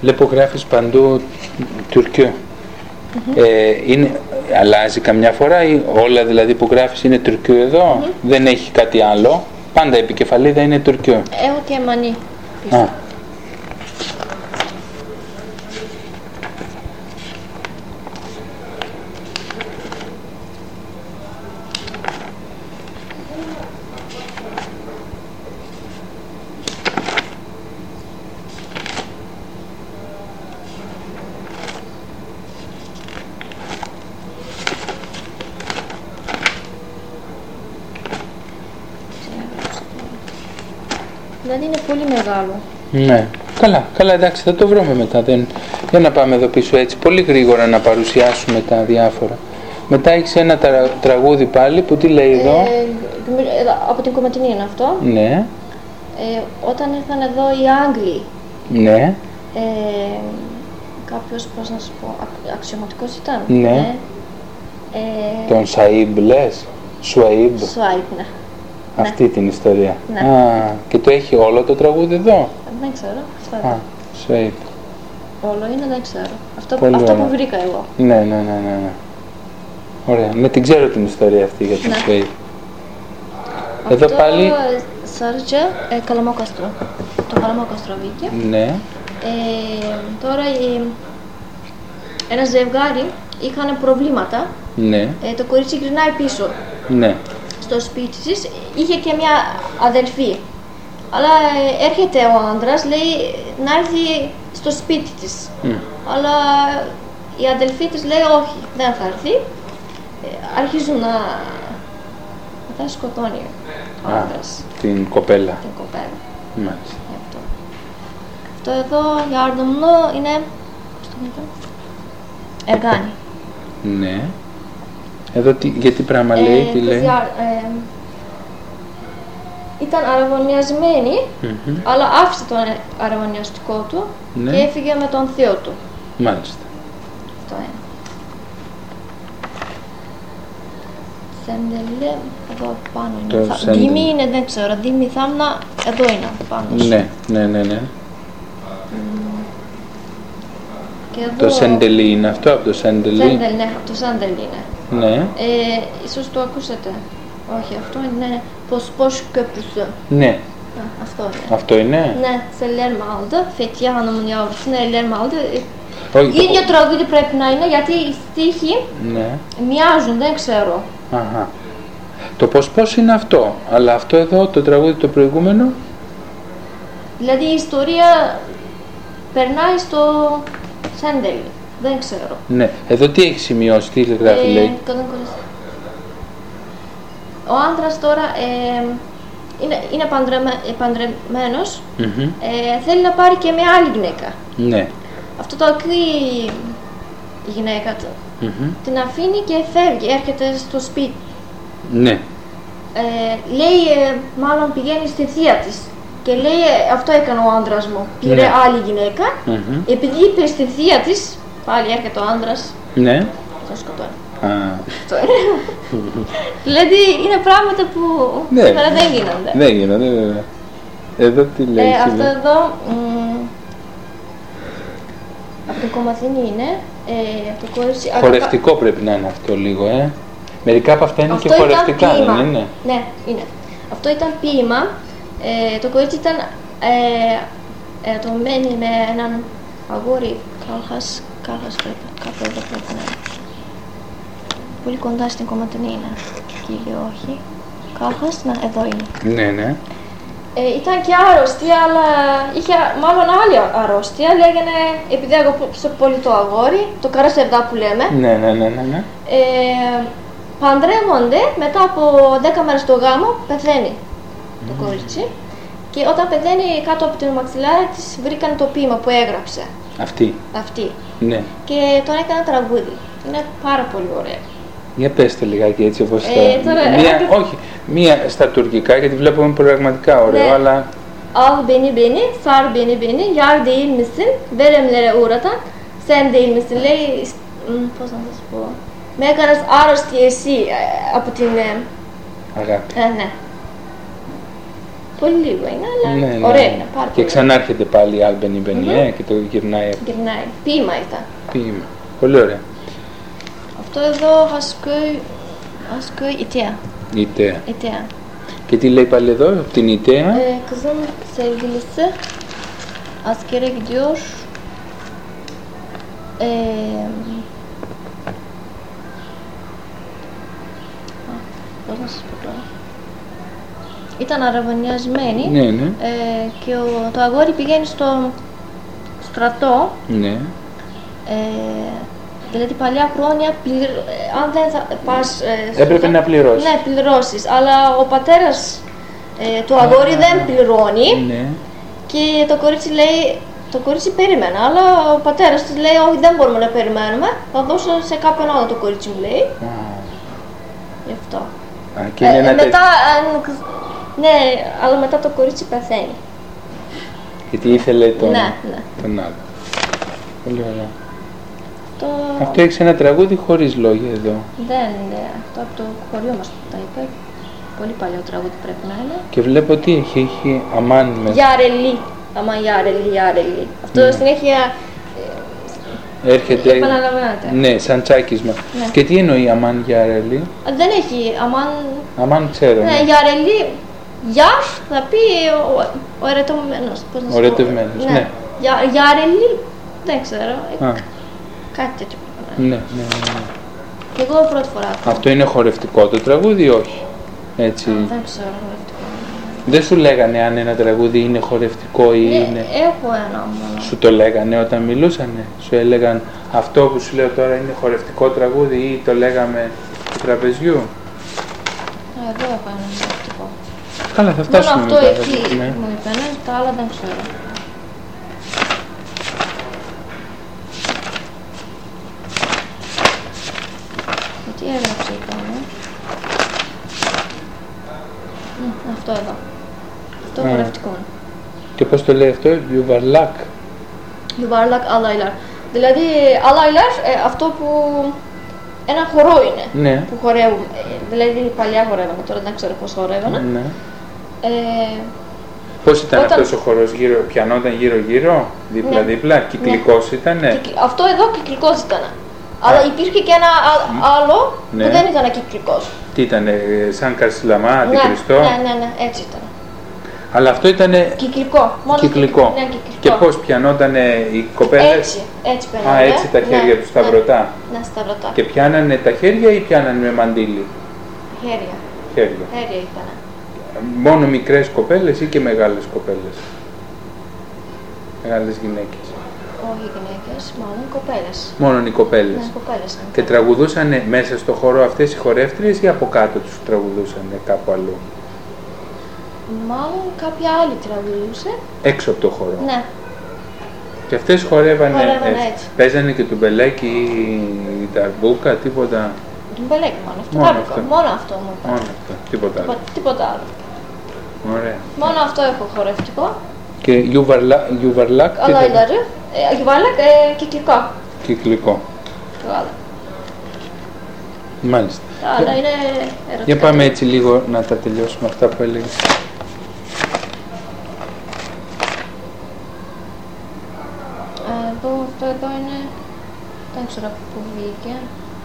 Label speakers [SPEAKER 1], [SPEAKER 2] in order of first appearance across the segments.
[SPEAKER 1] Λέει που γράφεις παντού Τουρκιό. Αλλάζει καμιά φορά ή όλα δηλαδή που γράφεις είναι Τουρκιό εδώ, δεν έχει κάτι άλλο. Πάντα η επικεφαλίδα είναι Τουρκιό.
[SPEAKER 2] Έχω και μανί. Δηλαδή είναι πολύ μεγάλο.
[SPEAKER 1] Ναι. Καλά, εντάξει, θα το βρούμε μετά. Για να πάμε εδώ πίσω έτσι, πολύ γρήγορα να παρουσιάσουμε τα διάφορα. Μετά έχεις ένα τραγούδι πάλι που τι λέει εδώ.
[SPEAKER 2] Από την Κομματινή είναι αυτό.
[SPEAKER 1] Ναι.
[SPEAKER 2] Όταν ήρθαν εδώ οι Άγγλοι.
[SPEAKER 1] Ναι.
[SPEAKER 2] Κάποιος, πώς να σου πω, αξιωματικός ήταν.
[SPEAKER 1] Ναι. Τον Σαΐμπ λες. Σουαΐμπ,
[SPEAKER 2] ναι.
[SPEAKER 1] Αυτή την ιστορία.
[SPEAKER 2] Ναι.
[SPEAKER 1] Και το έχει όλο το τραγούδι εδώ.
[SPEAKER 2] Δεν ξέρω.
[SPEAKER 1] Σουαΐμπ.
[SPEAKER 2] Όλο είναι, δεν ξέρω. Αυτό που βρήκα εγώ.
[SPEAKER 1] Ναι. Ωραία. Ναι, την ξέρω την ιστορία αυτή για τον Σουαΐμπ. Εδώ πάλι...
[SPEAKER 2] Σάρτζε, Καλαμόκαστρο. Το Καλαμόκαστρο βγήκε.
[SPEAKER 1] Ναι.
[SPEAKER 2] Τώρα ένα ζευγάρι είχαν προβλήματα.
[SPEAKER 1] Ναι.
[SPEAKER 2] Το κορίτσι γυρνάει πίσω.
[SPEAKER 1] Ναι.
[SPEAKER 2] Στο σπίτι της είχε και μια αδελφή. Αλλά έρχεται ο άντρας, λέει να έρθει στο σπίτι της. Αλλά η αδελφή της λέει όχι, δεν θα έρθει. Αρχίζουν να τα σκοτώνει ο άντρας.
[SPEAKER 1] Την κοπέλα.
[SPEAKER 2] Μάλιστα. Αυτό εδώ, yardımlı είναι, πώς το λέτε, Εργάνη.
[SPEAKER 1] Ναι. Εδώ για τι πράγμα λέει, τι λέει.
[SPEAKER 2] Ήταν αραβωνιασμένη, αλλά άφησε τον αραβωνιαστικό του και έφυγε με τον θείο του.
[SPEAKER 1] Μάλιστα.
[SPEAKER 2] Αυτό είναι. Σέντελε, εδώ πάνω είναι. Δήμη είναι, δεν ξέρω. Δήμη Θάμνα, εδώ είναι πάνω.
[SPEAKER 1] Ναι.
[SPEAKER 2] Το
[SPEAKER 1] Σέντελι είναι αυτό, από το Σέντελι.
[SPEAKER 2] Ναι, από το Σέντελι είναι.
[SPEAKER 1] Ναι.
[SPEAKER 2] Ίσως το ακούσατε. Όχι, αυτό είναι Pospoş Köprüsü.
[SPEAKER 1] Ναι.
[SPEAKER 2] Αυτό είναι.
[SPEAKER 1] Αυτό είναι.
[SPEAKER 2] Ναι, σε ellerimi aldı. Fethiye Hanım'ın yavrusunu ellerimi aldı. Ίδιο τραγούδι πρέπει να είναι, γιατί οι στίχοι μοιάζουν, δεν ξέρω.
[SPEAKER 1] Το πώς είναι αυτό, αλλά αυτό εδώ, το τραγούδι το προηγούμενο.
[SPEAKER 2] Δηλαδή η ιστορία περνάει στο Σέντελι, δεν ξέρω.
[SPEAKER 1] Ναι, εδώ τι έχει σημειώσει, τι γράφει, λέει.
[SPEAKER 2] Ο άντρας τώρα είναι παντρεμένος, θέλει να πάρει και μια άλλη γυναίκα.
[SPEAKER 1] Ναι.
[SPEAKER 2] Αυτό το ακούει η γυναίκα του, την αφήνει και φεύγει, έρχεται στο σπίτι.
[SPEAKER 1] Ναι.
[SPEAKER 2] Λέει, μάλλον πηγαίνει στη θεία της και λέει, αυτό έκανε ο άντρας μου, πήρε άλλη γυναίκα, επειδή είπε στη θεία της, πάλι έρχεται ο άντρας, τον σκοτώνει. Δηλαδή είναι πράγματα που σήμερα δεν γίνονται.
[SPEAKER 1] Δεν γίνονται, βέβαια. Εδώ τι λέει.
[SPEAKER 2] Αυτό εδώ από το Κομματινή είναι.
[SPEAKER 1] Χορευτικό πρέπει να είναι αυτό λίγο, Μερικά από αυτά είναι και χορευτικά, δεν είναι.
[SPEAKER 2] Ναι, είναι. Αυτό ήταν ποίημα. Το κορίτσι ήταν ερωτευμένη με έναν αγόρι. Κάλχας πρέπει, κάπου εδώ πρέπει να είναι. Πολύ κοντά στην Κομματινή είναι. Κύριε, όχι. Κάλχας, εδώ είναι.
[SPEAKER 1] Ναι.
[SPEAKER 2] Ήταν και άρρωστη, αλλά είχε μάλλον άλλη αρρώστια. Λέγανε, επειδή αγαπούσε πολύ το αγόρι, το καρασεβδά που λέμε.
[SPEAKER 1] Ναι.
[SPEAKER 2] Παντρεύονται, μετά από 10 μέρες το γάμο, πεθαίνει το κορίτσι. Και όταν πεθαίνει, κάτω από την μαξιλάρα της βρήκαν το ποίημα που έγραψε. Αυτή.
[SPEAKER 1] Ναι.
[SPEAKER 2] Και τον έκανε τραγούδι. Είναι πάρα πολύ ωραίο.
[SPEAKER 1] Για πες το λιγάκι έτσι όπως όχι, μία στα τουρκικά, γιατί βλέπουμε πραγματικά ωραίο, αλλά...
[SPEAKER 2] Al beni, sar beni, yar değil misin, veremlere uğratan, sen değil misin, λέει, πώς να σας πω, με έκανες άρρωστη εσύ από την...
[SPEAKER 1] Αγάπη.
[SPEAKER 2] Ναι. Πολύ λίγο είναι, αλλά
[SPEAKER 1] Ναι,
[SPEAKER 2] ωραία
[SPEAKER 1] ναι.
[SPEAKER 2] είναι. Πάρα
[SPEAKER 1] Και
[SPEAKER 2] πολύ.
[SPEAKER 1] ξανάρχεται πάλι η Άλμπενη Μπενιέ και το γυρνάει.
[SPEAKER 2] Γυρνάει. Ποίημα ήταν.
[SPEAKER 1] Ποίημα. Πολύ ωραία.
[SPEAKER 2] Αυτό εδώ Haskoy İtea.
[SPEAKER 1] Ιταία.
[SPEAKER 2] İtea.
[SPEAKER 1] Και τι λέει πάλι εδώ, από την Ιταία.
[SPEAKER 2] Kızın sevgilisi askere gidiyor. Πώς να σας πω τώρα. Ήταν αραβωνιασμένη
[SPEAKER 1] Ναι, ναι.
[SPEAKER 2] και το αγόρι πηγαίνει στο στρατό.
[SPEAKER 1] Ναι.
[SPEAKER 2] Δηλαδή παλιά χρόνια αν δεν θα πας...
[SPEAKER 1] Έπρεπε να πληρώσεις.
[SPEAKER 2] Ναι, πληρώσεις, αλλά ο πατέρας του αγόρι δεν πληρώνει.
[SPEAKER 1] Ναι.
[SPEAKER 2] Και το κορίτσι λέει, το κορίτσι περίμενε, αλλά ο πατέρας της λέει, όχι δεν μπορούμε να περιμένουμε, θα δώσω σε κάποιον άλλο, το κορίτσι μου λέει. Γι' αυτό.
[SPEAKER 1] Και είναι ένα
[SPEAKER 2] μετά, ναι, αλλά μετά το κορίτσι πεθαίνει.
[SPEAKER 1] Γιατί ήθελε τον,
[SPEAKER 2] Ναι.
[SPEAKER 1] τον άλλο. Πολύ ωραία.
[SPEAKER 2] Το...
[SPEAKER 1] Αυτό έχεις ένα τραγούδι χωρίς λόγια εδώ.
[SPEAKER 2] Δεν είναι, αυτό από το χωριό μας τα είπε. Πολύ παλιό τραγούδι πρέπει να είναι.
[SPEAKER 1] Και βλέπω τι έχει αμάν μέσα.
[SPEAKER 2] Γιάρελι. Αμάν Γιάρελι. Αυτό συνέχεια
[SPEAKER 1] Έρχεται.
[SPEAKER 2] επαναλαμβάνεται.
[SPEAKER 1] Ναι, σαν τσάκισμα.
[SPEAKER 2] Ναι.
[SPEAKER 1] Και τι εννοεί αμάν Γιάρελι.
[SPEAKER 2] Δεν έχει αμάν.
[SPEAKER 1] Αμάν ξέρω.
[SPEAKER 2] Ναι, Γιάρελι. Γιάρ θα πει ο ερωτευμένος.
[SPEAKER 1] Ο ερωτευμένος, ναι.
[SPEAKER 2] Γιάρελι. Δεν ξέρω.
[SPEAKER 1] Α.
[SPEAKER 2] Κάτι τέτοιο πρέπει να είναι.
[SPEAKER 1] Ναι.
[SPEAKER 2] Και εγώ πρώτη φορά.
[SPEAKER 1] Αυτό είναι χορευτικό το τραγούδι ή όχι. Έτσι.
[SPEAKER 2] Δεν ξέρω χορευτικό.
[SPEAKER 1] Δεν σου λέγανε αν ένα τραγούδι είναι χορευτικό ή είναι.
[SPEAKER 2] Έχω ένα μόνο.
[SPEAKER 1] Σου το λέγανε όταν μιλούσανε. Σου έλεγαν αυτό που σου λέω τώρα είναι χορευτικό τραγούδι ή το λέγαμε του τραπεζιού.
[SPEAKER 2] Εδώ έχω ένα χορευτικό.
[SPEAKER 1] Καλά, θα φτάσουμε
[SPEAKER 2] Μόνο αυτό
[SPEAKER 1] μετά.
[SPEAKER 2] εκεί
[SPEAKER 1] Ναι.
[SPEAKER 2] μου είπανε, τα άλλα δεν ξέρω. Τι έγραψε πάνω. Αυτό εδώ. Αυτό χορευτικό είναι.
[SPEAKER 1] Και πώς το λέει αυτό, Yuvarlak.
[SPEAKER 2] Yuvarlak alaylar. Δηλαδή, alaylar, αυτό που ένα χορό είναι.
[SPEAKER 1] Ναι.
[SPEAKER 2] Που χορεύουν. Δηλαδή, παλιά χορεύανε, τώρα δεν ξέρω πώς χορεύανε.
[SPEAKER 1] Ναι.
[SPEAKER 2] Ε,
[SPEAKER 1] Πώς ήταν
[SPEAKER 2] Όταν-
[SPEAKER 1] αυτός ο χορός πιανόταν γύρω-γύρω, δίπλα-δίπλα, κυκλικός ήτανε.
[SPEAKER 2] Αυτό εδώ κυκλικός ήταν. Αλλά υπήρχε και ένα άλλο
[SPEAKER 1] Ναι.
[SPEAKER 2] που δεν ήταν κυκλικός.
[SPEAKER 1] Τι ήτανε, σαν καρσιλαμά, αντικριστό.
[SPEAKER 2] Ναι, έτσι ήταν.
[SPEAKER 1] Αλλά αυτό ήτανε
[SPEAKER 2] Κυκλικό. Μόνο
[SPEAKER 1] κυκλικό.
[SPEAKER 2] Ναι, κυκλικό.
[SPEAKER 1] Και πώς πιανότανε οι κοπέλες.
[SPEAKER 2] Έτσι περνάνε.
[SPEAKER 1] Έτσι τα χέρια τους σταυρωτά.
[SPEAKER 2] Ναι, σταυρωτά.
[SPEAKER 1] Και πιάνανε τα χέρια ή πιάνανε με μαντίλι.
[SPEAKER 2] Χέρια.
[SPEAKER 1] Χέρια.
[SPEAKER 2] Χέρια ήταν.
[SPEAKER 1] Μόνο μικρές κοπέλες ή και μεγάλες κοπέλες. Μεγάλες γυναίκες.
[SPEAKER 2] Όχι γυναίκες, μάλλον κοπέλες.
[SPEAKER 1] Μόνο οι κοπέλες.
[SPEAKER 2] Ναι, κοπέλες.
[SPEAKER 1] Και τραγουδούσαν μέσα στο χώρο αυτές οι χορεύτριες ή από κάτω τους τραγουδούσαν κάπου αλλού.
[SPEAKER 2] Μάλλον κάποια άλλη τραγουδούσε.
[SPEAKER 1] Έξω από το χώρο.
[SPEAKER 2] Ναι.
[SPEAKER 1] Και αυτές χορεύανε
[SPEAKER 2] έτσι.
[SPEAKER 1] Παίζανε και του μπελέκι ή τα μπούκα, τίποτα.
[SPEAKER 2] Τον μπελέκι μόνο. Αυτό
[SPEAKER 1] Μόνο
[SPEAKER 2] τα
[SPEAKER 1] αυτό.
[SPEAKER 2] Μόνο αυτό μου είπαν.
[SPEAKER 1] Μόνο αυτό, τίποτα άλλο.
[SPEAKER 2] Τίποτα άλλο.
[SPEAKER 1] Ωραία.
[SPEAKER 2] Μόνο αυτό έχω χορευτικό.
[SPEAKER 1] Και Yuvarlak τι θα...
[SPEAKER 2] Alayları. Yuvarlak κυκλικό.
[SPEAKER 1] Κυκλικό.
[SPEAKER 2] Το άλλο.
[SPEAKER 1] Μάλιστα.
[SPEAKER 2] Τα άλλα είναι ερωτικά.
[SPEAKER 1] Για πάμε έτσι λίγο να τα τελειώσουμε αυτά που έλεγες.
[SPEAKER 2] Αυτό εδώ είναι, δεν ξέρω από πού βγήκε.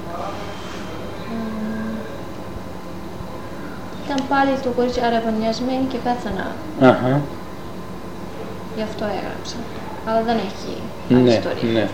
[SPEAKER 2] Ήταν πάλι το κορίτσι αραβωνιασμένη και πέθανα.
[SPEAKER 1] Αχα.
[SPEAKER 2] Γι' αυτό έγραψα. Αλλά δεν έχει άλλη
[SPEAKER 1] Ναι,
[SPEAKER 2] ιστορία.
[SPEAKER 1] ναι.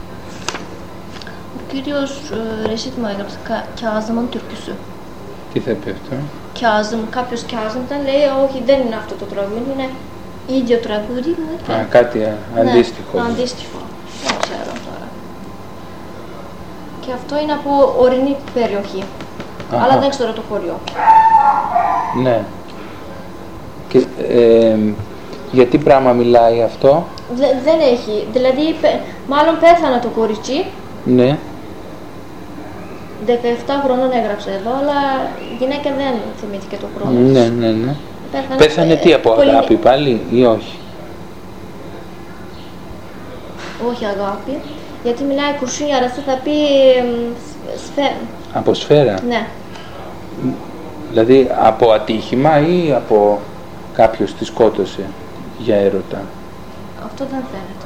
[SPEAKER 2] Ο κύριος Reşit μου έγραψε Kazım'ın türküsü.
[SPEAKER 1] Τι θα πει αυτό?
[SPEAKER 2] Kazım, κάποιος Kazım ήταν, λέει όχι δεν είναι αυτό το τραγούδι, είναι ίδιο τραγούδι μου είπε.
[SPEAKER 1] Α, κάτι αντίστοιχο.
[SPEAKER 2] Ναι, αντίστοιχο. Δεν ξέρω τώρα. Και αυτό είναι από ορεινή περιοχή.
[SPEAKER 1] Αχα.
[SPEAKER 2] Αλλά δεν ξέρω το χωριό.
[SPEAKER 1] Ναι. Και, για τι πράγμα μιλάει αυτό?
[SPEAKER 2] Δεν έχει. Δηλαδή, μάλλον πέθανε το κορίτσι.
[SPEAKER 1] Ναι.
[SPEAKER 2] 17 χρονών έγραψε εδώ, αλλά η γυναίκα δεν θυμήθηκε το χρόνο.
[SPEAKER 1] Ναι. Πέθανε τι, από αγάπη πάλι ή όχι?
[SPEAKER 2] Όχι αγάπη. Γιατί μιλάει κουρσούνια, αραστή θα πει σφαίρα.
[SPEAKER 1] Από σφαίρα?
[SPEAKER 2] Ναι.
[SPEAKER 1] Δηλαδή από ατύχημα ή από... κάποιος τη σκότωσε για έρωτα.
[SPEAKER 2] Αυτό δεν φαίνεται.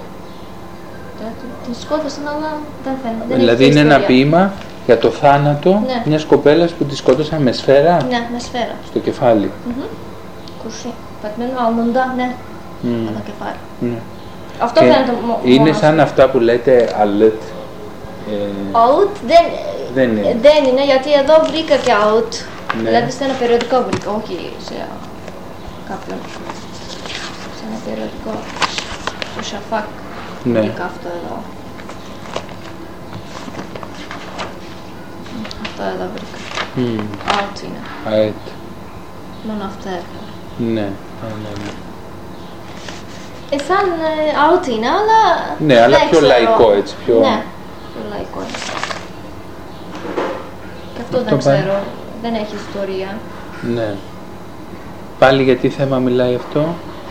[SPEAKER 2] Την σκότωσαν, αλλά δεν φαίνεται. Δεν
[SPEAKER 1] Δηλαδή
[SPEAKER 2] έχει
[SPEAKER 1] είναι ένα
[SPEAKER 2] ιστορία.
[SPEAKER 1] ποίημα για το θάνατο
[SPEAKER 2] Ναι.
[SPEAKER 1] μιας κοπέλας που τη σκότωσαν με σφαίρα
[SPEAKER 2] Ναι, με σφαίρα.
[SPEAKER 1] στο κεφάλι.
[SPEAKER 2] Κουρσί. Πατημένο αλμοντά, ναι. Από το κεφάλι.
[SPEAKER 1] Ναι.
[SPEAKER 2] Αυτό
[SPEAKER 1] Και
[SPEAKER 2] φαίνεται
[SPEAKER 1] είναι
[SPEAKER 2] μόνο.
[SPEAKER 1] σαν αυτά που λέτε αλέτ.
[SPEAKER 2] Out
[SPEAKER 1] Δεν είναι.
[SPEAKER 2] δεν είναι, γιατί εδώ βρήκα και out.
[SPEAKER 1] Ναι.
[SPEAKER 2] Δηλαδή σε ένα περιοδικό βρήκα, όχι σε κάποιον. Σε ένα περιοδικό. Στο Σαφάκ.
[SPEAKER 1] Ναι.
[SPEAKER 2] Βρήκα αυτό εδώ. Αυτό εδώ βρήκα. Out είναι.
[SPEAKER 1] Αέτ.
[SPEAKER 2] Μόνο αυτό έχω.
[SPEAKER 1] Ναι.
[SPEAKER 2] Σαν out είναι, αλλά
[SPEAKER 1] Ναι, αλλά
[SPEAKER 2] δεν
[SPEAKER 1] πιο
[SPEAKER 2] ξέρω.
[SPEAKER 1] λαϊκό έτσι. Πιο...
[SPEAKER 2] Ναι, πιο λαϊκό είναι. Και αυτό δεν
[SPEAKER 1] πάλι.
[SPEAKER 2] ξέρω, δεν έχει ιστορία.
[SPEAKER 1] Ναι. Πάλι για τι θέμα μιλάει αυτό?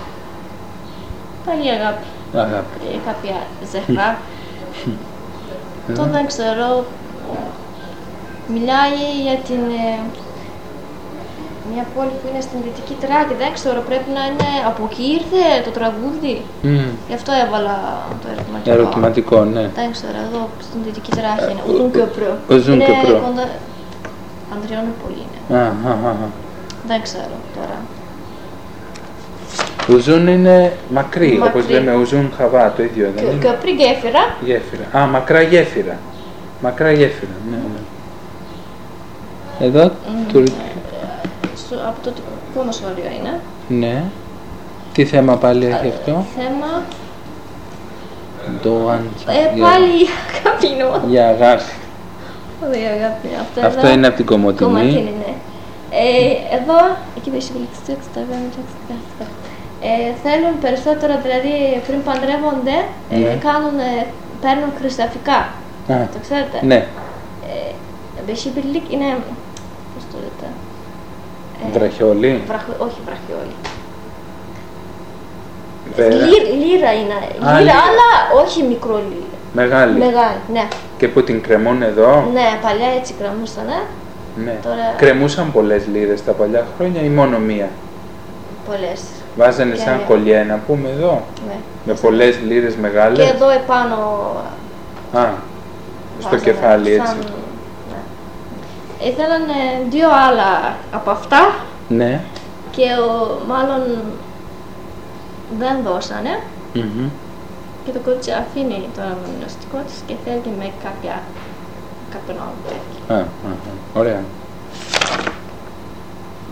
[SPEAKER 2] Πάλι αγάπη.
[SPEAKER 1] Αγάπη.
[SPEAKER 2] Κάποια ζευγά. Το δεν ξέρω. Μιλάει για την μια πόλη που είναι στην Δυτική Τράκη. Δεν ξέρω, πρέπει να είναι από εκεί ήρθε το τραγούδι. Γι' αυτό έβαλα το ερωτηματικό.
[SPEAKER 1] Ερωτηματικό, ναι.
[SPEAKER 2] Δεν ξέρω, εδώ στην Δυτική Τράκη είναι. Ουζούν Κύπρο.
[SPEAKER 1] Ουζούν Κύπρο.
[SPEAKER 2] Κοντά... Ανδριώνουπολη είναι. Δεν ξέρω τώρα.
[SPEAKER 1] Ουζούν είναι μακρύ,
[SPEAKER 2] Μακρύ.
[SPEAKER 1] όπως λέμε Ουζούν Χαβά, το ίδιο δεν είναι?
[SPEAKER 2] Κύπρη γέφυρα.
[SPEAKER 1] Γέφυρα. Μακρά γέφυρα. Μακρά γέφυρα, ναι. Εδώ,
[SPEAKER 2] Από το Κομοσόριο είναι.
[SPEAKER 1] ναι. Τι θέμα πάλι έχει αυτό?
[SPEAKER 2] Θέμα.
[SPEAKER 1] Για
[SPEAKER 2] Πάλι η αγάπη είναι.
[SPEAKER 1] για αγάπη.
[SPEAKER 2] Όχι, η αγάπη.
[SPEAKER 1] Αυτό είναι από την Κομοτηνή.
[SPEAKER 2] Κομματίνη, ναι. Εδώ, εκεί δεν θέλουν περισσότερο, δηλαδή πριν παντρεύονται, παίρνουν χρυσαφικά. Το ξέρετε?
[SPEAKER 1] Ναι.
[SPEAKER 2] Μπεσίπιλικ είναι, πώς το λέτε?
[SPEAKER 1] Βραχιόλι.
[SPEAKER 2] Όχι βραχιόλι.
[SPEAKER 1] Βέρα.
[SPEAKER 2] Λύρα είναι.
[SPEAKER 1] Λύρα.
[SPEAKER 2] Λύρα, αλλά όχι μικρό λύρα.
[SPEAKER 1] Μεγάλη.
[SPEAKER 2] Μεγάλη, ναι.
[SPEAKER 1] Και που την κρεμούν εδώ.
[SPEAKER 2] Ναι, παλιά έτσι κρεμούσανε.
[SPEAKER 1] Ναι.
[SPEAKER 2] Τώρα-
[SPEAKER 1] Κρεμούσαν πολλές λίρες τα παλιά χρόνια ή μόνο μία?
[SPEAKER 2] Πολλές.
[SPEAKER 1] Βάζανε
[SPEAKER 2] Και
[SPEAKER 1] σαν
[SPEAKER 2] μία.
[SPEAKER 1] κολλιέ να πούμε εδώ.
[SPEAKER 2] Ναι.
[SPEAKER 1] Με πολλές λίρες
[SPEAKER 2] Και
[SPEAKER 1] μεγάλες.
[SPEAKER 2] εδώ επάνω.
[SPEAKER 1] Α, στο
[SPEAKER 2] βάζανε
[SPEAKER 1] κεφάλι έτσι.
[SPEAKER 2] σαν- ναι. Ήθελαν δύο άλλα από αυτά
[SPEAKER 1] Ναι.
[SPEAKER 2] και μάλλον δεν δώσανε. Και το κότσι αφήνει το αγωνιστικό της και θέλει με κάποιον άλλο τέτοιο.
[SPEAKER 1] Ωραία.